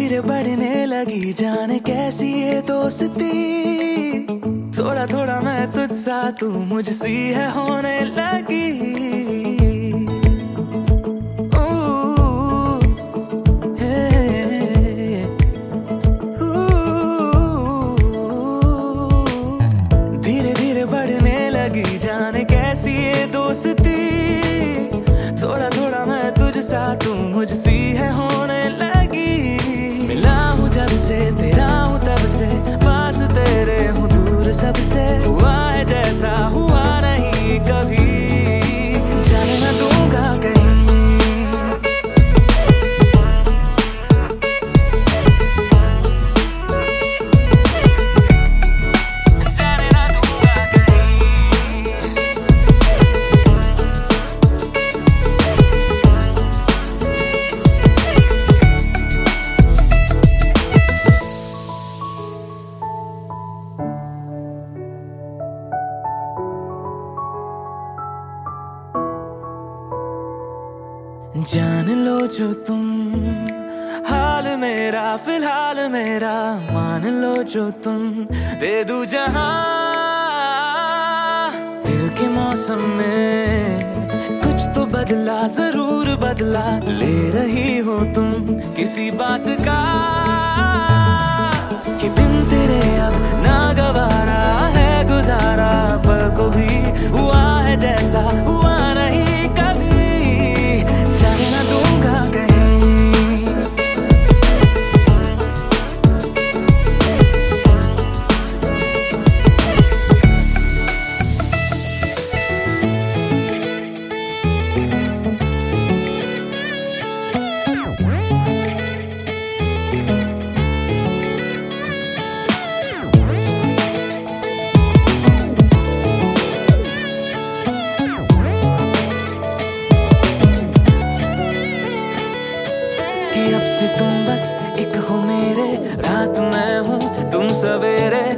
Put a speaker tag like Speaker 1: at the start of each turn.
Speaker 1: धीरे बढ़ने लगी जाने कैसी ये दोस्ती। थोड़ा थोड़ा मैं तुझसा तू मुझसी है होने लगी। धीरे धीरे बढ़ने लगी जाने कैसी ये दोस्ती। थोड़ा थोड़ा मैं तुझसा तू मुझसी है होने लगी। मिला हूँ जब से तेरा हूँ तब से, पास तेरे हूँ दूर सबसे। हुआ है जैसा हुआ नहीं कभी, जाने न दूंगा कहीं। जान लो जो तुम हाल मेरा फिलहाल मेरा, मान लो जो तुम दे दूं जहां। दिल के मौसम में कुछ तो बदला, जरूर बदला। ले रही हो तुम किसी बात का कि बिन तेरे अब ना गवारा है गुजारा। पल को भी हुआ है जैसा हुआ नहीं कभी, जाने ना दूंगा कहीं। कि अब से तुम बस एक हो मेरे, रात मैं हूँ तुम सवेरे।